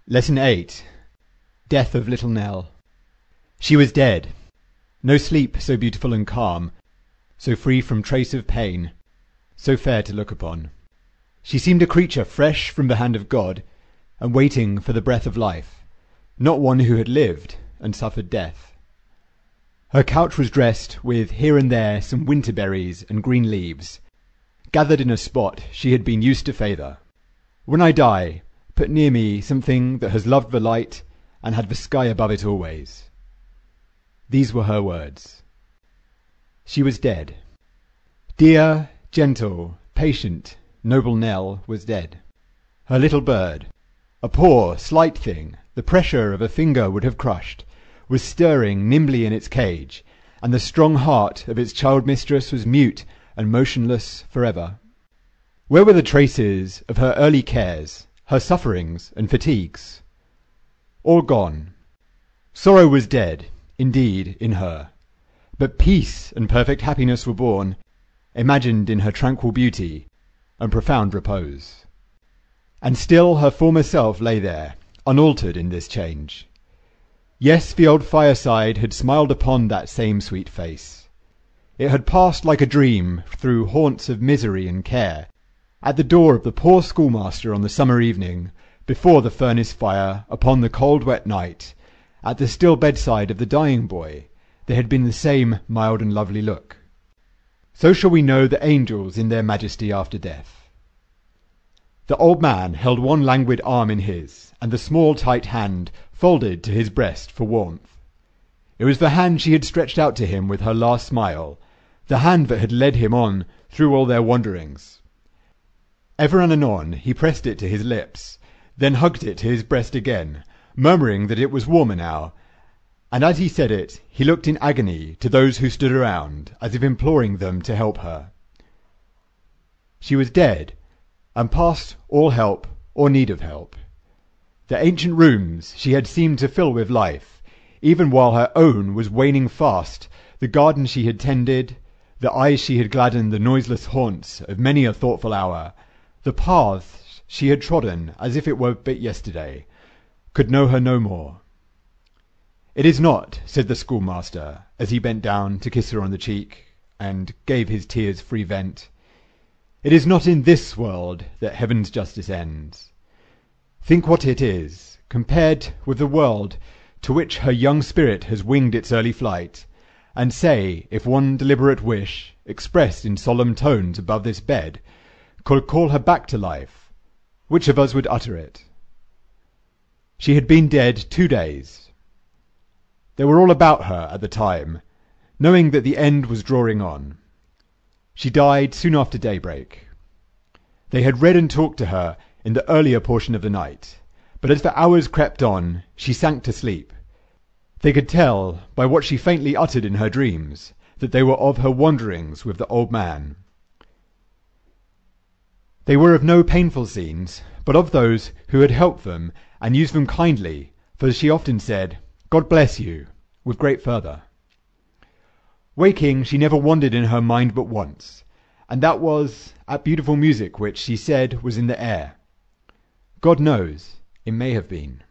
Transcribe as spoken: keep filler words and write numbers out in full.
Lesson eight. Death of Little Nell. She was dead. No sleep so beautiful and calm, so free from trace of pain, so fair to look upon. She seemed a creature fresh from the hand of God, and waiting for the breath of life, not one who had lived and suffered death. Her couch was dressed with here and there some winter berries and green leaves, gathered in a spot she had been used to favour. When I die, put near me something that has loved the light and had the sky above it always. These were her words. She was dead. Dear, gentle, patient, noble Nell was dead. Her little bird, a poor, slight thing the pressure of a finger would have crushed, was stirring nimbly in its cage, and the strong heart of its child-mistress was mute and motionless forever. Where were the traces of her early cares, her sufferings and fatigues? All gone. Sorrow was dead, indeed, in her, but peace and perfect happiness were born, imagined in her tranquil beauty and profound repose. And still her former self lay there, unaltered in this change. Yes, the old fireside had smiled upon that same sweet face. It had passed like a dream through haunts of misery and care, at the door of the poor schoolmaster on the summer evening, before the furnace fire, upon the cold wet night, at the still bedside of the dying boy, there had been the same mild and lovely look. So shall we know the angels in their majesty after death. The old man held one languid arm in his, and the small tight hand folded to his breast for warmth. It was the hand she had stretched out to him with her last smile, the hand that had led him on through all their wanderings. Ever and anon he pressed it to his lips, then hugged it to his breast again, murmuring that it was warmer now, and as he said it he looked in agony to those who stood around, as if imploring them to help her. She was dead, and past all help or need of help. The ancient rooms she had seemed to fill with life, even while her own was waning fast, the garden she had tended, the eyes she had gladdened the noiseless haunts of many a thoughtful hour, the paths she had trodden as if it were but yesterday, could know her no more. It is not, said the schoolmaster, as he bent down to kiss her on the cheek, and gave his tears free vent, it is not in this world that heaven's justice ends. Think what it is, compared with the world to which her young spirit has winged its early flight, and say if one deliberate wish, expressed in solemn tones above this bed, could call her back to life, which of us would utter it? She had been dead two days. They were all about her at the time, knowing that the end was drawing on. She died soon after daybreak. They had read and talked to her in the earlier portion of the night, but as the hours crept on, she sank to sleep. They could tell, by what she faintly uttered in her dreams, that they were of her wanderings with the old man. They were of no painful scenes, but of those who had helped them and used them kindly, for she often said, God bless you, with great fervour. Waking, she never wandered in her mind but once, and that was at beautiful music which, she said, was in the air. God knows, it may have been.